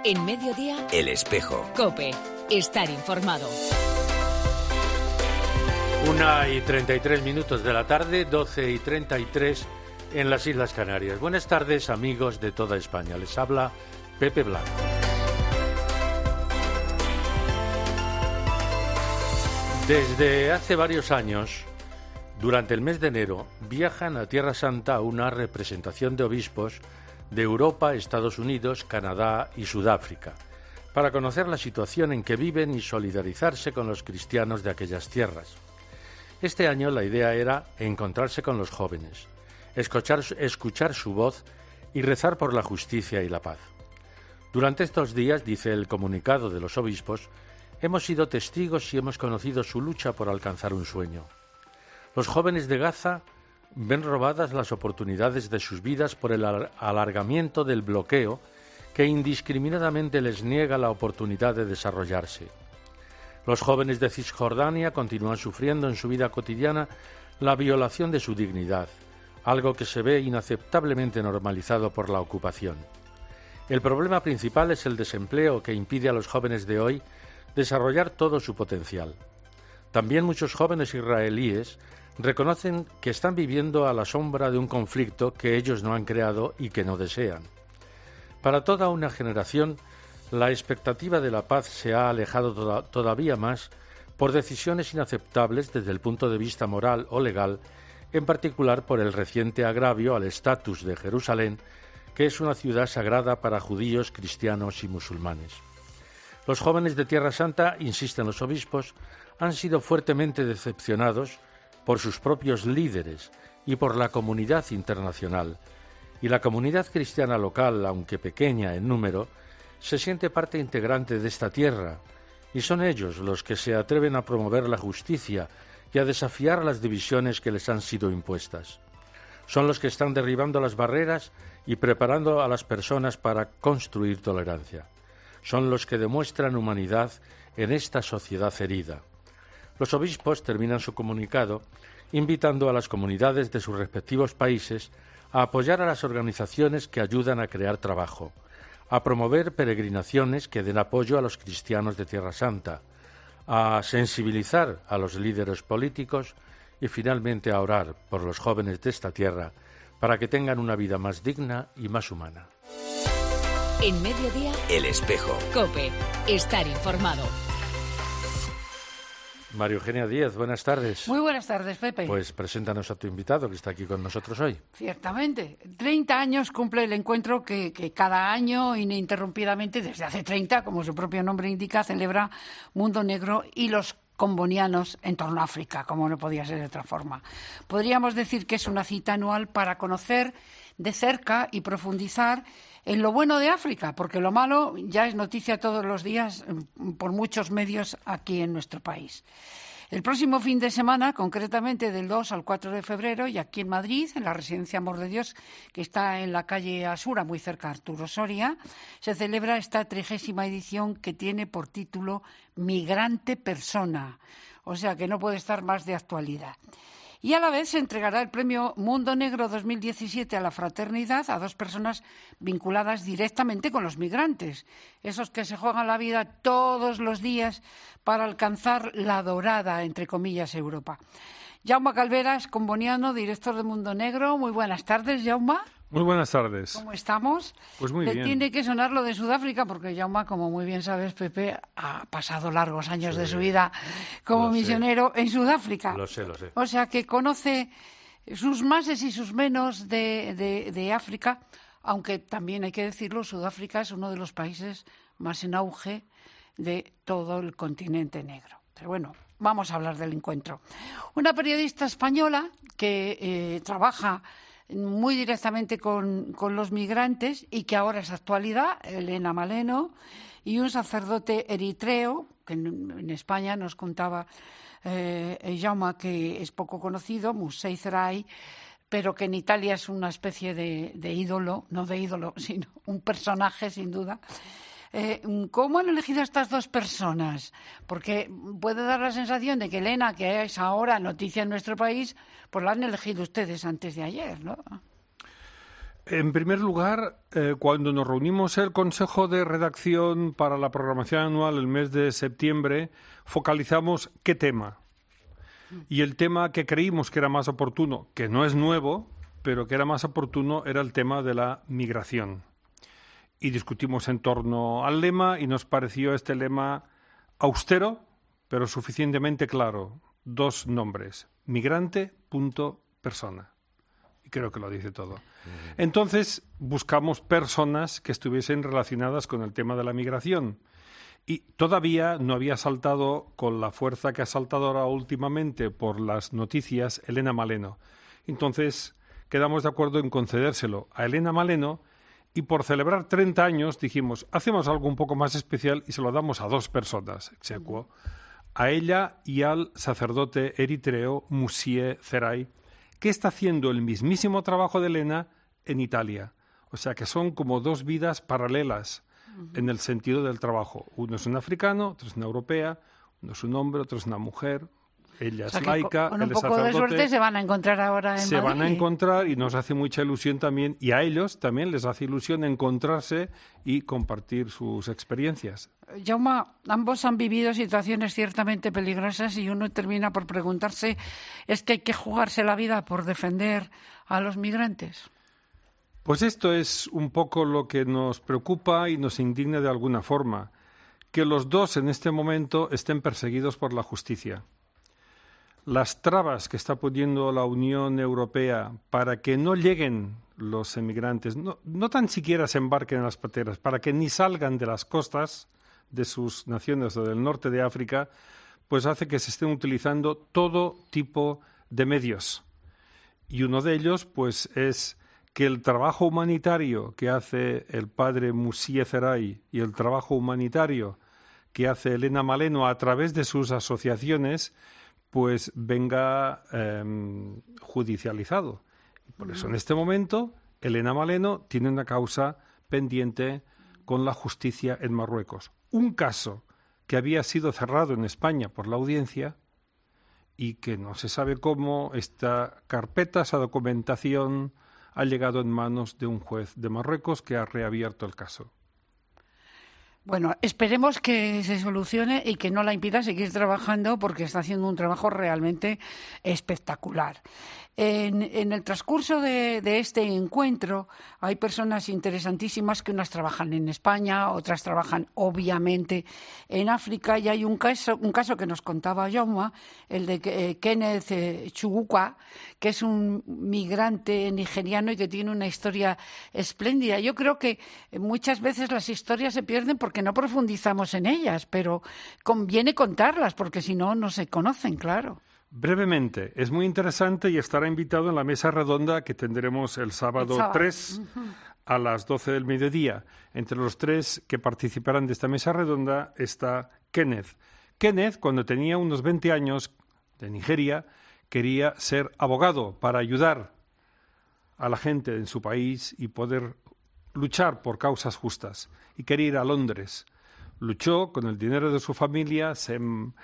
En Mediodía, El Espejo. COPE. Estar informado. 1:33 de la tarde, 12:33 en las Islas Canarias. Buenas tardes, amigos de toda España. Les habla Pepe Blanco. Desde hace varios años, durante el mes de enero, viajan a Tierra Santa una representación de obispos de Europa, Estados Unidos, Canadá y Sudáfrica, para conocer la situación en que viven y solidarizarse con los cristianos de aquellas tierras. Este año la idea era encontrarse con los jóvenes, escuchar su voz y rezar por la justicia y la paz. Durante estos días, dice el comunicado de los obispos, hemos sido testigos y hemos conocido su lucha por alcanzar un sueño. Los jóvenes de Gaza ven robadas las oportunidades de sus vidas por el alargamiento del bloqueo que indiscriminadamente les niega la oportunidad de desarrollarse. Los jóvenes de Cisjordania continúan sufriendo en su vida cotidiana la violación de su dignidad, algo que se ve inaceptablemente normalizado por la ocupación. El problema principal es el desempleo que impide a los jóvenes de hoy desarrollar todo su potencial. También muchos jóvenes israelíes reconocen que están viviendo a la sombra de un conflicto que ellos no han creado y que no desean. Para toda una generación, la expectativa de la paz se ha alejado todavía más por decisiones inaceptables desde el punto de vista moral o legal, en particular por el reciente agravio al estatus de Jerusalén, que es una ciudad sagrada para judíos, cristianos y musulmanes. Los jóvenes de Tierra Santa, insisten los obispos, han sido fuertemente decepcionados por sus propios líderes y por la comunidad internacional, y la comunidad cristiana local, aunque pequeña en número, se siente parte integrante de esta tierra, y son ellos los que se atreven a promover la justicia y a desafiar las divisiones que les han sido impuestas. Son los que están derribando las barreras y preparando a las personas para construir tolerancia. Son los que demuestran humanidad en esta sociedad herida. Los obispos terminan su comunicado invitando a las comunidades de sus respectivos países a apoyar a las organizaciones que ayudan a crear trabajo, a promover peregrinaciones que den apoyo a los cristianos de Tierra Santa, a sensibilizar a los líderes políticos y finalmente a orar por los jóvenes de esta tierra para que tengan una vida más digna y más humana. En Mediodía, El Espejo. COPE. Estar informado. María Eugenia Díaz, buenas tardes. Muy buenas tardes, Pepe. Pues preséntanos a tu invitado que está aquí con nosotros hoy. Ciertamente. 30 años cumple el encuentro que cada año, ininterrumpidamente, desde hace 30, como su propio nombre indica, celebra Mundo Negro y los combonianos en torno a África, como no podía ser de otra forma. Podríamos decir que es una cita anual para conocer de cerca y profundizar en lo bueno de África, porque lo malo ya es noticia todos los días por muchos medios aquí en nuestro país. El próximo fin de semana, concretamente del 2 al 4 de febrero, y aquí en Madrid, en la Residencia Amor de Dios, que está en la calle Asura, muy cerca de Arturo Soria, se celebra esta 30ª edición que tiene por título Migrante Persona, o sea que no puede estar más de actualidad. Y a la vez se entregará el premio Mundo Negro 2017 a la fraternidad a 2 personas vinculadas directamente con los migrantes, esos que se juegan la vida todos los días para alcanzar la dorada, entre comillas, Europa. Jaume Calveras, comboniano, director de Mundo Negro. Muy buenas tardes, Jaume. Muy buenas tardes. ¿Cómo estamos? Pues muy bien. Tiene que sonar lo de Sudáfrica, porque Jaume, como muy bien sabes, Pepe, ha pasado largos años de su vida como misionero en Sudáfrica. Lo sé. O sea, que conoce sus máses y sus menos de África, aunque también hay que decirlo, Sudáfrica es uno de los países más en auge de todo el continente negro. Pero bueno, vamos a hablar del encuentro. Una periodista española que trabaja muy directamente con los migrantes y que ahora es actualidad, Elena Maleno, y un sacerdote eritreo, que en España nos contaba Jaume, que es poco conocido, Mousei Zerai, pero que en Italia es una especie de ídolo, no de ídolo, sino un personaje sin duda. ¿Cómo han elegido a estas 2 personas? Porque puede dar la sensación de que Elena, que es ahora noticia en nuestro país, pues la han elegido ustedes antes de ayer, ¿no? En primer lugar, cuando nos reunimos el Consejo de Redacción para la programación anual el mes de septiembre, focalizamos qué tema. Y el tema que creímos que era más oportuno, que no es nuevo, pero que era más oportuno, era el tema de la migración. Y discutimos en torno al lema y nos pareció este lema austero, pero suficientemente claro. 2 nombres, migrante.persona. Y creo que lo dice todo. Entonces buscamos personas que estuviesen relacionadas con el tema de la migración. Y todavía no había saltado con la fuerza que ha saltado ahora últimamente por las noticias Elena Maleno. Entonces quedamos de acuerdo en concedérselo a Elena Maleno y por celebrar 30 años dijimos, hacemos algo un poco más especial y se lo damos a 2 personas, exequo, a ella y al sacerdote eritreo Moussié Zeray, que está haciendo el mismísimo trabajo de Elena en Italia. O sea que son como 2 vidas paralelas en el sentido del trabajo. Uno es un africano, otro es una europea, uno es un hombre, otro es una mujer. Ella es laica, con un él es poco sacerdote. de suerte se van a encontrar ahora en Se Madrid. van a encontrar y nos hace mucha ilusión también, y a ellos también les hace ilusión encontrarse y compartir sus experiencias. Jaume, ambos han vivido situaciones ciertamente peligrosas y uno termina por preguntarse, ¿es que hay que jugarse la vida por defender a los migrantes? Pues esto es un poco lo que nos preocupa y nos indigna de alguna forma, que los 2 en este momento estén perseguidos por la justicia. Las trabas que está poniendo la Unión Europea para que no lleguen los emigrantes, no tan siquiera se embarquen en las pateras, para que ni salgan de las costas de sus naciones o del norte de África, pues hace que se estén utilizando todo tipo de medios. Y uno de ellos, pues, es que el trabajo humanitario que hace el padre Moussié Zeray y el trabajo humanitario que hace Elena Maleno a través de sus asociaciones, pues venga judicializado. Y por eso en este momento Elena Maleno tiene una causa pendiente con la justicia en Marruecos. Un caso que había sido cerrado en España por la audiencia y que no se sabe cómo esta carpeta, esa documentación, ha llegado en manos de un juez de Marruecos que ha reabierto el caso. Bueno, esperemos que se solucione y que no la impida seguir trabajando porque está haciendo un trabajo realmente espectacular. En el transcurso de este encuentro hay personas interesantísimas que unas trabajan en España, otras trabajan obviamente en África y hay un caso que nos contaba Jaume, el de Kenneth Chugukwa, que es un migrante nigeriano y que tiene una historia espléndida. Yo creo que muchas veces las historias se pierden porque no profundizamos en ellas, pero conviene contarlas porque si no, no se conocen, claro. Brevemente, es muy interesante y estará invitado en la mesa redonda que tendremos el sábado 3 a las 12 del mediodía. Entre los 3 que participarán de esta mesa redonda está Kenneth. Kenneth, cuando tenía unos 20 años, de Nigeria, quería ser abogado para ayudar a la gente en su país y poder luchar por causas justas. Y quería ir a Londres. Luchó con el dinero de su familia, se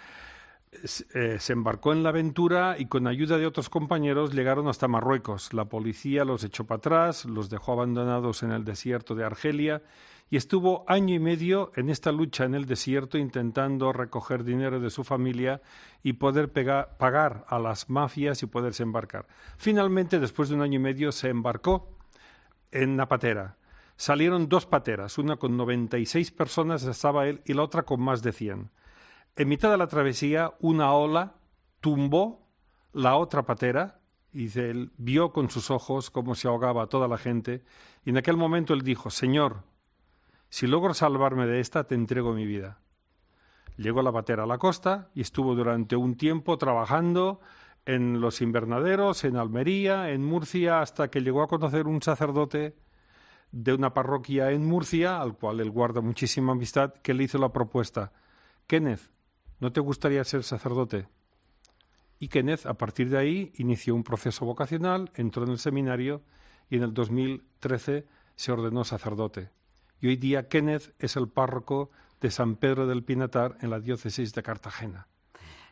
embarcó en la aventura y con ayuda de otros compañeros llegaron hasta Marruecos. La policía los echó para atrás, los dejó abandonados en el desierto de Argelia y estuvo 1 año y medio en esta lucha en el desierto intentando recoger dinero de su familia y poder pagar a las mafias y poderse embarcar. Finalmente, después de 1 año y medio, se embarcó en una patera. Salieron 2 pateras, una con 96 personas, estaba él, y la otra con más de 100. En mitad de la travesía, una ola tumbó la otra patera y él vio con sus ojos cómo se ahogaba toda la gente. Y en aquel momento él dijo, Señor, si logro salvarme de esta, te entrego mi vida. Llegó la patera a la costa y estuvo durante un tiempo trabajando en los invernaderos, en Almería, en Murcia, hasta que llegó a conocer un sacerdote de una parroquia en Murcia, al cual él guarda muchísima amistad, que le hizo la propuesta, Kenneth, ¿no te gustaría ser sacerdote? Y Kenneth, a partir de ahí, inició un proceso vocacional, entró en el seminario y en el 2013 se ordenó sacerdote. Y hoy día Kenneth es el párroco de San Pedro del Pinatar en la diócesis de Cartagena.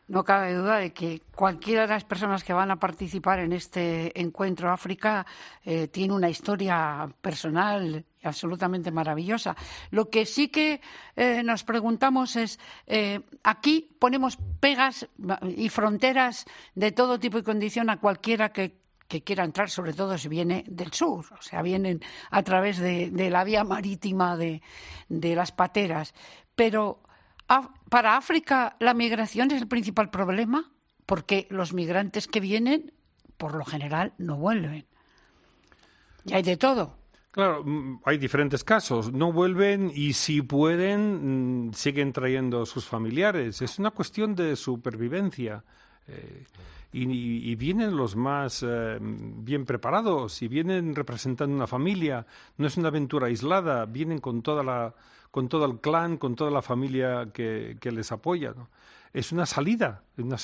No cabe duda de que cualquiera de las personas que van a participar en este encuentro África tiene una historia personal absolutamente maravillosa. Lo que sí que nos preguntamos es, aquí ponemos pegas y fronteras de todo tipo y condición a cualquiera que quiera entrar, sobre todo si viene del sur, o sea, vienen a través de la vía marítima de las pateras. Pero para África la migración es el principal problema, porque los migrantes que vienen, por lo general, no vuelven. Y hay de todo. Claro, hay diferentes casos. No vuelven y si pueden, siguen trayendo sus familiares. Es una cuestión de supervivencia. Y vienen los más bien preparados y vienen representando una familia. No es una aventura aislada. Vienen con todo el clan, con toda la familia que les apoya, ¿no? Es una salida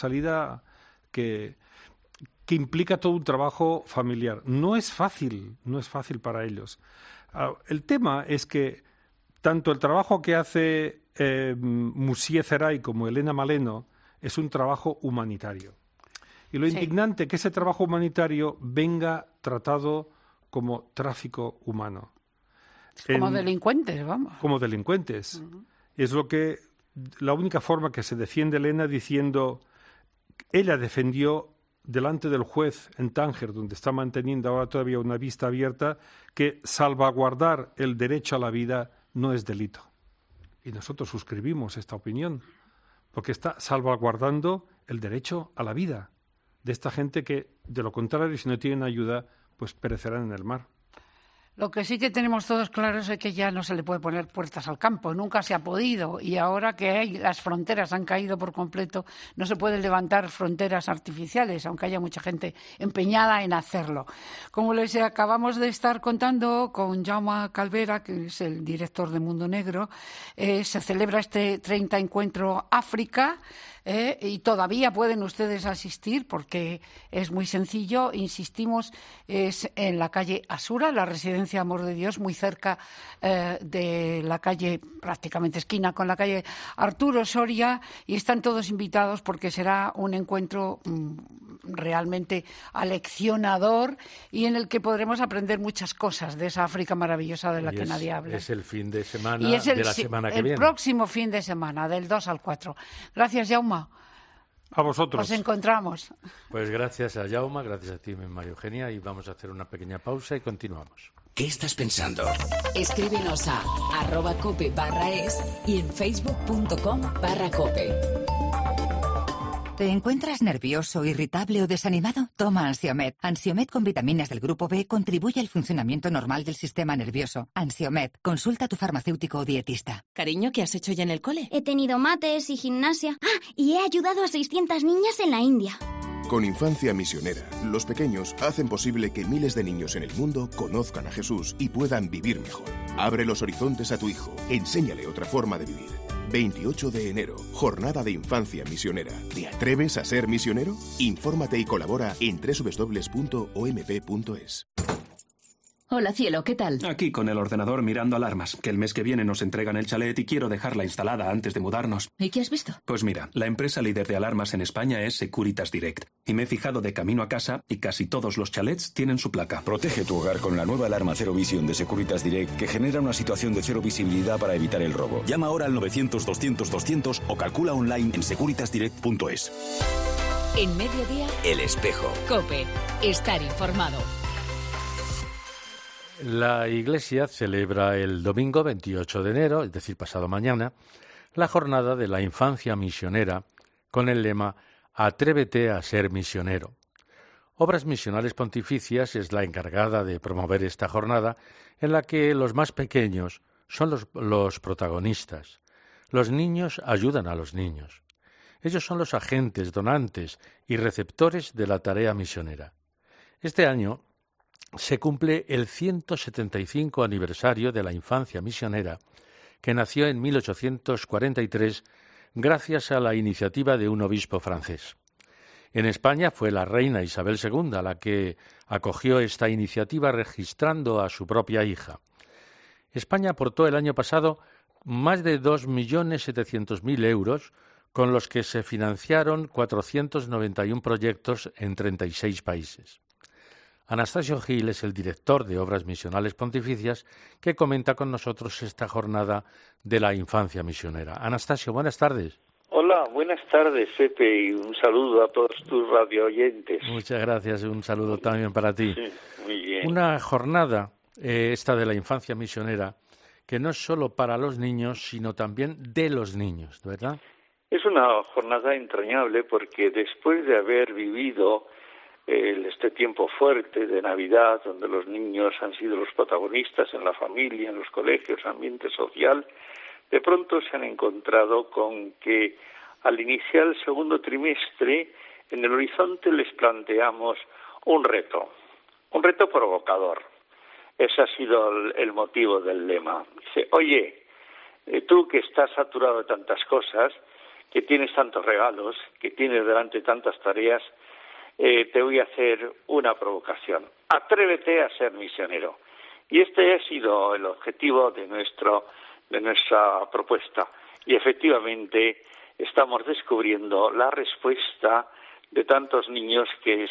que implica todo un trabajo familiar. No es fácil para ellos. El tema es que tanto el trabajo que hace Moussié Zeraï como Elena Maleno es un trabajo humanitario. Y lo indignante que ese trabajo humanitario venga tratado como tráfico humano. Como delincuentes, vamos. Como delincuentes. Uh-huh. Es la única forma que se defiende Elena diciendo, ella defendió delante del juez en Tánger, donde está manteniendo ahora todavía una vista abierta, que salvaguardar el derecho a la vida no es delito. Y nosotros suscribimos esta opinión, porque está salvaguardando el derecho a la vida de esta gente que, de lo contrario, si no tienen ayuda, pues perecerán en el mar. Lo que sí que tenemos todos claros es que ya no se le puede poner puertas al campo, nunca se ha podido, y ahora que las fronteras han caído por completo, no se pueden levantar fronteras artificiales, aunque haya mucha gente empeñada en hacerlo. Como les acabamos de estar contando con Jaume Calvera, que es el director de Mundo Negro, se celebra este 30 Encuentro África, y todavía pueden ustedes asistir porque es muy sencillo, insistimos, es en la calle Asura, la residencia Amor de Dios, muy cerca de la calle, prácticamente esquina con la calle Arturo Soria, y están todos invitados porque será un encuentro realmente aleccionador y en el que podremos aprender muchas cosas de esa África maravillosa de la que nadie habla. Es el fin de semana de la semana que viene. El próximo fin de semana, del 2 al 4. Gracias, Jaume. A vosotros. Nos encontramos. Pues gracias a Jaume, gracias a ti, María Eugenia, y vamos a hacer una pequeña pausa y continuamos. ¿Qué estás pensando? Escríbenos a @cope/es y en facebook.com/cope. ¿Te encuentras nervioso, irritable o desanimado? Toma Ansiomed. Ansiomed con vitaminas del grupo B contribuye al funcionamiento normal del sistema nervioso. Ansiomed. Consulta a tu farmacéutico o dietista. Cariño, ¿qué has hecho ya en el cole? He tenido mates y gimnasia. Y he ayudado a 600 niñas en la India. Con Infancia Misionera, los pequeños hacen posible que miles de niños en el mundo conozcan a Jesús y puedan vivir mejor. Abre los horizontes a tu hijo. Enséñale otra forma de vivir. 28 de enero, Jornada de Infancia Misionera. ¿Te atreves a ser misionero? Infórmate y colabora en www.omp.es. Hola, cielo, ¿qué tal? Aquí con el ordenador mirando alarmas, que el mes que viene nos entregan el chalet y quiero dejarla instalada antes de mudarnos. ¿Y qué has visto? Pues mira, la empresa líder de alarmas en España es Securitas Direct. Y me he fijado de camino a casa y casi todos los chalets tienen su placa. Protege tu hogar con la nueva alarma Cero Vision de Securitas Direct, que genera una situación de cero visibilidad para evitar el robo. Llama ahora al 900-200-200 o calcula online en securitasdirect.es. En Mediodía, El Espejo. COPE. Estar informado. La Iglesia celebra el domingo 28 de enero, es decir, pasado mañana, la jornada de la infancia misionera con el lema Atrévete a ser misionero. Obras Misionales Pontificias es la encargada de promover esta jornada en la que los más pequeños son los protagonistas. Los niños ayudan a los niños. Ellos son los agentes, donantes y receptores de la tarea misionera. Este año se cumple el 175 aniversario de la infancia misionera, que nació en 1843 gracias a la iniciativa de un obispo francés. En España fue la reina Isabel II la que acogió esta iniciativa registrando a su propia hija. España aportó el año pasado más de 2.700.000 euros con los que se financiaron 491 proyectos en 36 países. Anastasio Gil es el director de Obras Misionales Pontificias, que comenta con nosotros esta jornada de la infancia misionera. Anastasio, buenas tardes. Hola, buenas tardes, Pepe, y un saludo a todos tus radio oyentes. Muchas gracias, un saludo también para ti. Sí, muy bien. Una jornada, esta de la infancia misionera, que no es solo para los niños, sino también de los niños, ¿verdad? Es una jornada entrañable porque después de haber vivido este tiempo fuerte de Navidad, donde los niños han sido los protagonistas en la familia, en los colegios, ambiente social, de pronto se han encontrado con que al iniciar el segundo trimestre, en el horizonte les planteamos un reto provocador. Ese ha sido el motivo del lema. Dice, oye, tú que estás saturado de tantas cosas, que tienes tantos regalos, que tienes delante tantas tareas, te voy a hacer una provocación. Atrévete a ser misionero. Y este ha sido el objetivo de nuestra propuesta. Y efectivamente estamos descubriendo la respuesta de tantos niños que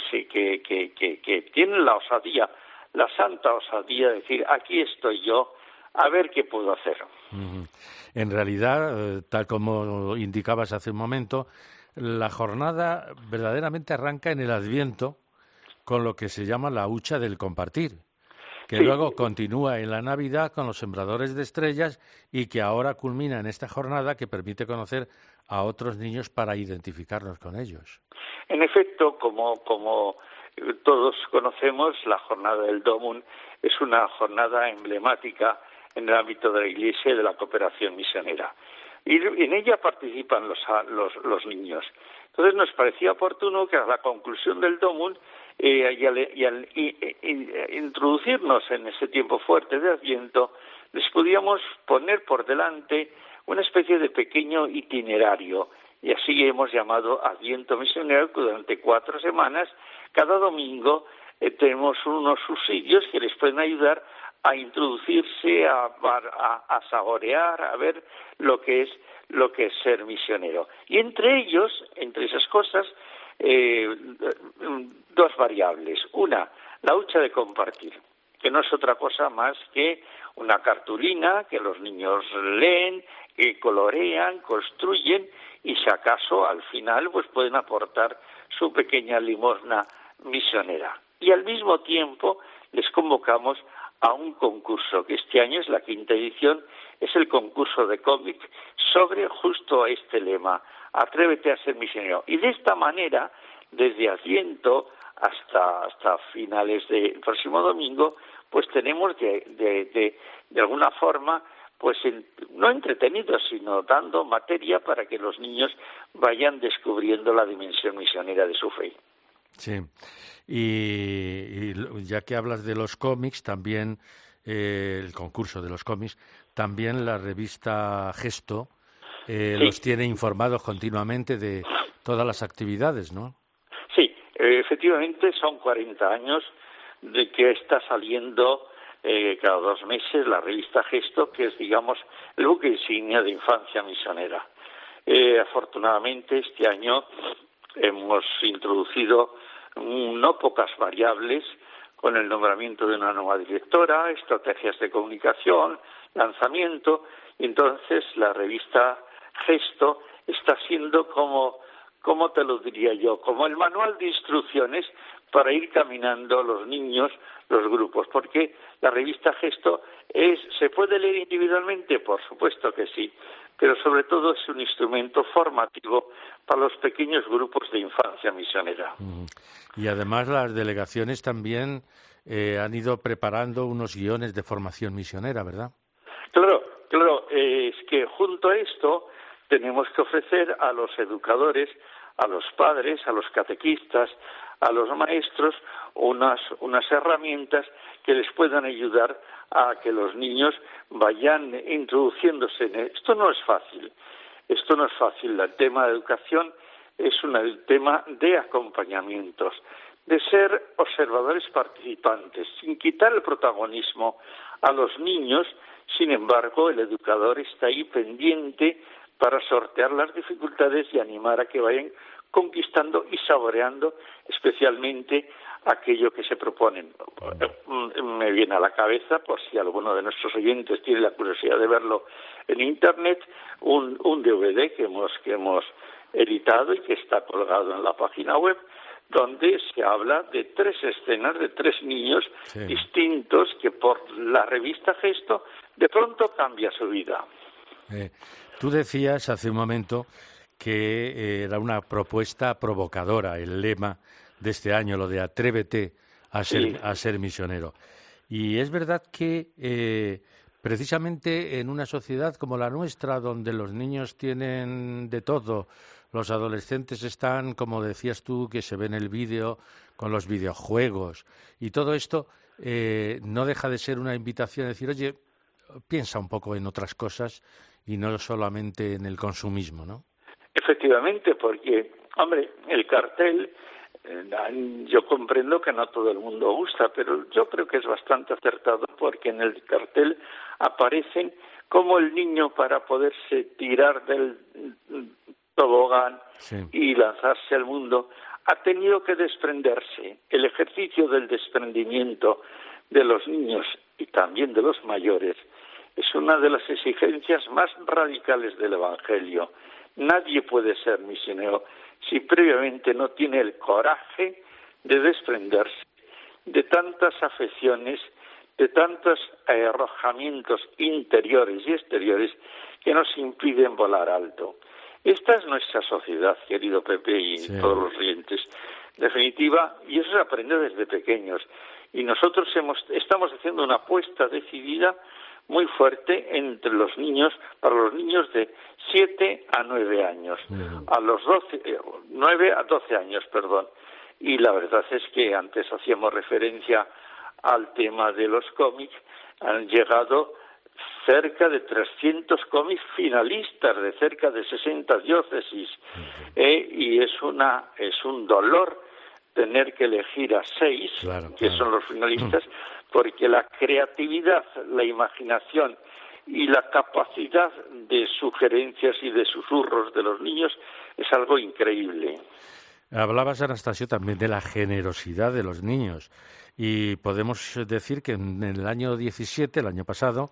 tienen la osadía, la santa osadía de decir, aquí estoy yo, a ver qué puedo hacer. En realidad, tal como indicabas hace un momento, la jornada verdaderamente arranca en el Adviento con lo que se llama la hucha del compartir, que luego continúa en la Navidad con los sembradores de estrellas y que ahora culmina en esta jornada que permite conocer a otros niños para identificarnos con ellos. En efecto, como todos conocemos, la jornada del Domum es una jornada emblemática en el ámbito de la Iglesia y de la cooperación misionera. Y en ella participan los niños. Entonces nos parecía oportuno que a la conclusión del Domum y al introducirnos en ese tiempo fuerte de Adviento, les podíamos poner por delante una especie de pequeño itinerario. Y así hemos llamado Adviento Misionero, que durante 4 semanas, cada domingo, tenemos unos subsidios que les pueden ayudar a introducirse, a saborear, a ver lo que es ser misionero. Y entre ellos, entre esas cosas, 2 variables. Una, la hucha de compartir, que no es otra cosa más que una cartulina que los niños leen, que colorean, construyen y si acaso al final pues pueden aportar su pequeña limosna misionera. Y al mismo tiempo les convocamos a un concurso, que este año es la 5ª edición, es el concurso de cómic sobre justo este lema, atrévete a ser misionero. Y de esta manera, desde Adviento hasta finales del próximo domingo, pues tenemos de alguna forma, pues no entretenidos, sino dando materia para que los niños vayan descubriendo la dimensión misionera de su fe. Sí, y ya que hablas de los cómics, también el concurso de los cómics, también la revista Gesto los tiene informados continuamente de todas las actividades, ¿no? Sí, efectivamente son 40 años de que está saliendo cada 2 meses la revista Gesto, que es, digamos, el buque insignia de infancia misionera. Afortunadamente este año hemos introducido no pocas variables con el nombramiento de una nueva directora, estrategias de comunicación, lanzamiento, y entonces la revista Gesto está siendo como te lo diría yo, como el manual de instrucciones para ir caminando los niños, los grupos, porque la revista Gesto ¿se puede leer individualmente? Por supuesto que sí, pero sobre todo es un instrumento formativo para los pequeños grupos de infancia misionera. Y además las delegaciones también han ido preparando unos guiones de formación misionera, ¿verdad? Claro, es que junto a esto tenemos que ofrecer a los educadores, a los padres, a los catequistas, a los maestros, unas herramientas que les puedan ayudar a que los niños vayan introduciéndose en esto. No es fácil. El tema de educación es un tema de acompañamientos, de ser observadores participantes, sin quitar el protagonismo a los niños. Sin embargo, el educador está ahí pendiente para sortear las dificultades y animar a que vayan conquistando y saboreando especialmente aquello que se proponen. Me viene a la cabeza, por si alguno de nuestros oyentes tiene la curiosidad de verlo en Internet, un DVD que hemos editado y que está colgado en la página web, donde se habla de 3 escenas de 3 niños distintos que por la revista Gesto de pronto cambia su vida. Tú decías hace un momento que era una propuesta provocadora el lema de este año, lo de atrévete a ser misionero. Y es verdad que precisamente en una sociedad como la nuestra, donde los niños tienen de todo, los adolescentes están, como decías tú, que se ven el vídeo con los videojuegos y todo esto, no deja de ser una invitación a decir, oye, piensa un poco en otras cosas y no solamente en el consumismo, ¿no? Efectivamente, porque, hombre, el cartel, yo comprendo que no todo el mundo gusta, pero yo creo que es bastante acertado porque en el cartel aparecen como el niño para poderse tirar del tobogán y lanzarse al mundo ha tenido que desprenderse. El ejercicio del desprendimiento de los niños y también de los mayores es una de las exigencias más radicales del Evangelio. Nadie puede ser misionero si previamente no tiene el coraje de desprenderse de tantas afecciones, de tantos arrojamientos interiores y exteriores que nos impiden volar alto. Esta es nuestra sociedad, querido Pepe y todos los oyentes. En definitiva, y eso se aprende desde pequeños. Y nosotros estamos haciendo una apuesta decidida muy fuerte entre los niños, para los niños de 7 a 9 años, a los 9 a 12 años, perdón. Y la verdad es que antes hacíamos referencia al tema de los cómics, han llegado cerca de 300 cómics finalistas de cerca de 60 diócesis, y es un dolor tener que elegir a 6, que son los finalistas, porque la creatividad, la imaginación y la capacidad de sugerencias y de susurros de los niños es algo increíble. Hablabas, Anastasio, también de la generosidad de los niños y podemos decir que en el año 17, el año pasado,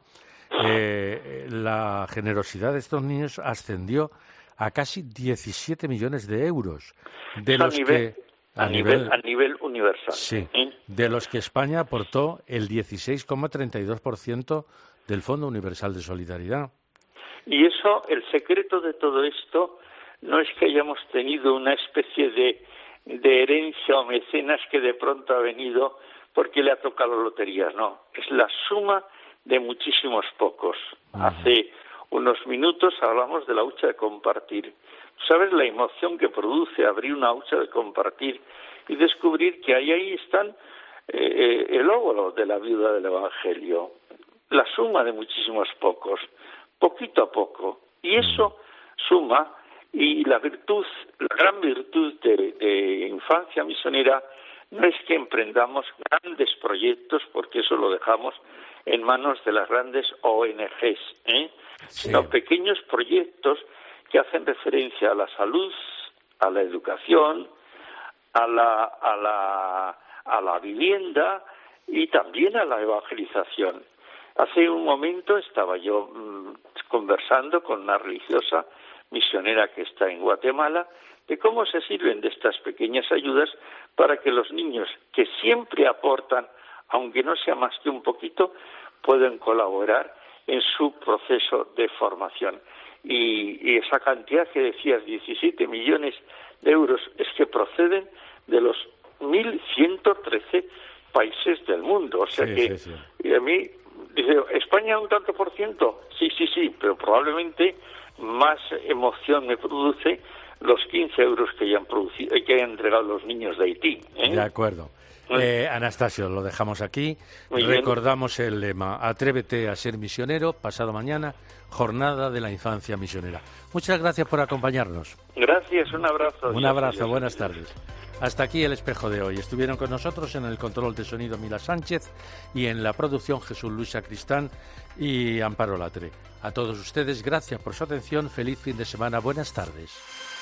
la generosidad de estos niños ascendió a casi 17 millones de euros, de los que a nivel universal. Sí, de los que España aportó el 16,32% del Fondo Universal de Solidaridad. Y eso, el secreto de todo esto, no es que hayamos tenido una especie de herencia o mecenas que de pronto ha venido porque le ha tocado lotería, no. Es la suma de muchísimos pocos. Hace unos minutos hablamos de la hucha de compartir. ¿Sabes la emoción que produce abrir una hucha de compartir y descubrir que ahí están el óvulo de la viuda del Evangelio? La suma de muchísimos pocos, poquito a poco. Y eso suma, y la gran virtud de Infancia Misionera no es que emprendamos grandes proyectos, porque eso lo dejamos en manos de las grandes ONGs, sino pequeños proyectos que hacen referencia a la salud, a la educación, a la vivienda y también a la evangelización. Hace un momento estaba yo conversando con una religiosa misionera que está en Guatemala de cómo se sirven de estas pequeñas ayudas para que los niños que siempre aportan, aunque no sea más que un poquito, puedan colaborar en su proceso de formación. Y esa cantidad que decías, 17 millones de euros, es que proceden de los 1.113 países del mundo. O sea y a mí, dice, ¿España un tanto por ciento? Sí, pero probablemente más emoción me produce los 15 euros que hayan entregado los niños de Haití. De acuerdo. Anastasio, lo dejamos aquí. Recordamos el lema: atrévete a ser misionero. Pasado mañana, Jornada de la Infancia Misionera. Muchas gracias por acompañarnos. Gracias, un abrazo. Un abrazo, buenas tardes. Hasta aquí el espejo de hoy. Estuvieron con nosotros en el control de sonido Mila Sánchez y en la producción Jesús Luis Sacristán y Amparo Latre. A todos ustedes, gracias por su atención. Feliz fin de semana. Buenas tardes.